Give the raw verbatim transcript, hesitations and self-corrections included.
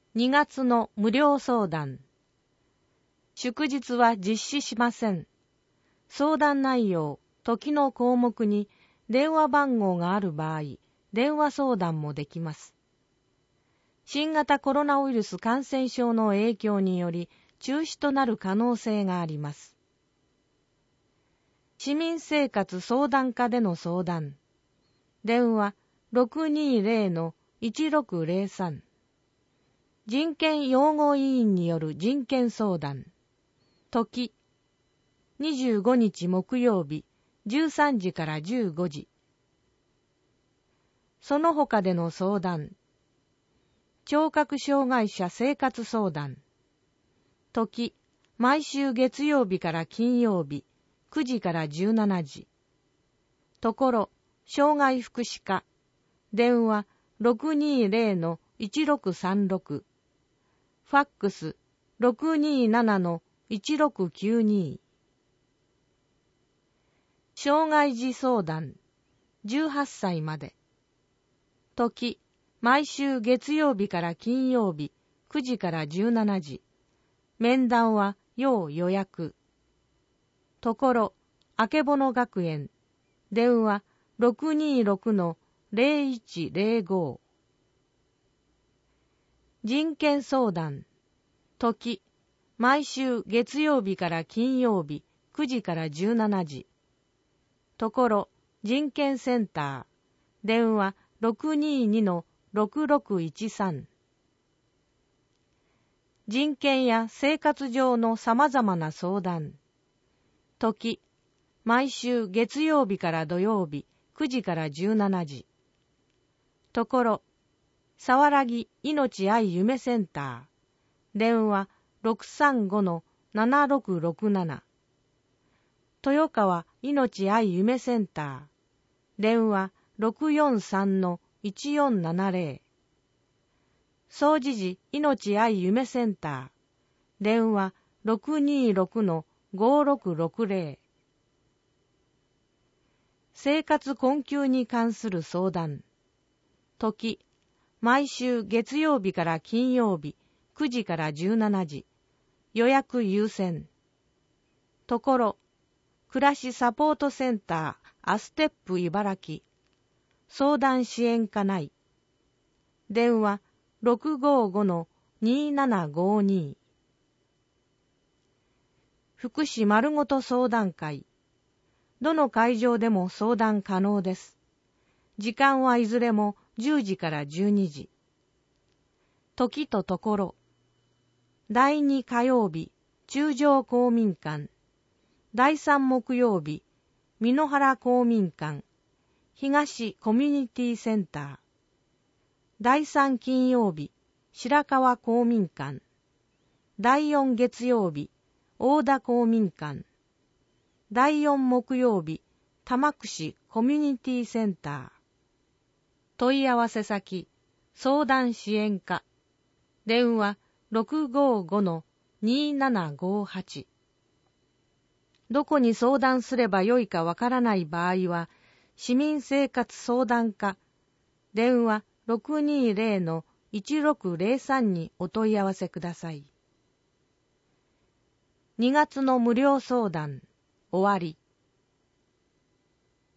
にがつの無料相談。祝日は実施しません。相談内容、時の項目に電話番号がある場合、電話相談もできます。新型コロナウイルス感染症の影響により中止となる可能性があります。市民生活相談課での相談。電話 ろくにーぜろ いちろくぜろさん。人権擁護委員による人権相談。時、にじゅうごにち木曜日、じゅうさんじからじゅうごじ。その他での相談。聴覚障害者生活相談。時、毎週月曜日から金曜日、くじからじゅうしちじ。ところ、障害福祉課。電話 ろくにーぜろ いちろくさんろく。ファックス ろくにーなな いちろくきゅうに。障害児相談。じゅうはっさいまで。時、毎週月曜日から金曜日、くじからじゅうしちじ。面談は要予約。ところ、あけぼの学園。電話 ろくにーろく ぜろいちぜろご。人権相談。時、毎週月曜日から金曜日、くじからじゅうしちじ。ところ、人権センター。電話 ろくにーに ろくろくいちさん。人権や生活上の様々な相談。時、毎週月曜日から土曜日、くじからじゅうしちじ。ところ、さわらぎ命愛夢センター。電話 ろくさんご ななろくろくなな。豊川命愛夢センター。電話 ろくよんさん いちよんななぜろ。総持寺命愛夢センター。電話 ろくにーろく ごろくろくぜろ。生活困窮に関する相談。時、毎週月曜日から金曜日、くじからじゅうしちじ。予約優先。ところ、暮らしサポートセンターアステップ茨城。相談支援課内。電話 ろくごご にーななごに。福祉まるごと相談会。どの会場でも相談可能です。時間はいずれもじゅうじからじゅうにじ。時とところ。だいに火曜日、中条公民館。だいさん木曜日、美濃原公民館。東コミュニティセンター。だいさん金曜日、白川公民館。だいよん月曜日、大田公民館。だいよん木曜日、玉串コミュニティセンター。問い合わせ先、相談支援課。電話 ろくごご にーななごはち。どこに相談すればよいかわからない場合は、市民生活相談課。電話 ろくにーぜろ いちろくぜろさん にお問い合わせください。にがつの無料相談、終わり。